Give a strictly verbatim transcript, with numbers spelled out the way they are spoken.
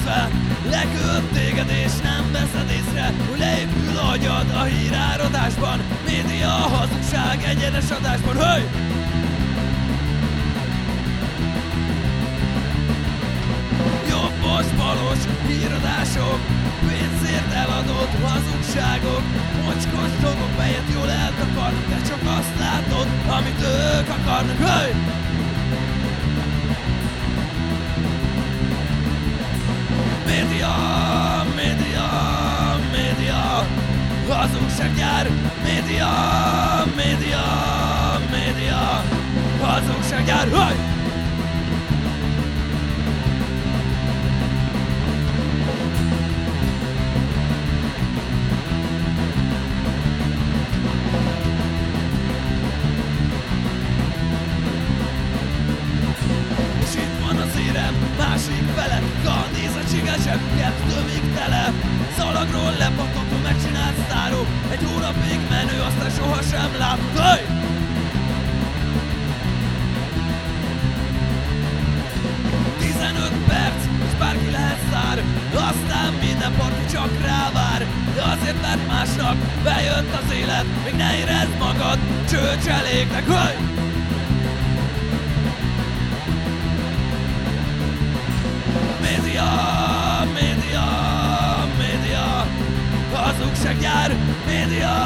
fel, leküld téged és nem veszed észre, hogy leépül agyad a híráradásban. Média, hazugság, egyenes adásban, hey! Jobbos, balos híradások, pénzért eladott hazugságok, mocskos dolgok, melyet jól eltakarnak, de csak azt látod, amit ők akarnak, hey! Média, média, média, hazugsággyár. Média, média, média, hazugsággyár, hey! Másik fele, a nézettséggel zsebüket tömik tele. Szalagról lepattató megcsinált sztárok, egy hónapig menő, aztán sohasem látod, hey! tizenöt perc, és bárki lehet sztár, aztán minden parti csak rávár. De azért, mert másnak bejött az élet, még ne érezd magad csőcseléknek, hey! Média, média, média, hazugsággyár. Média,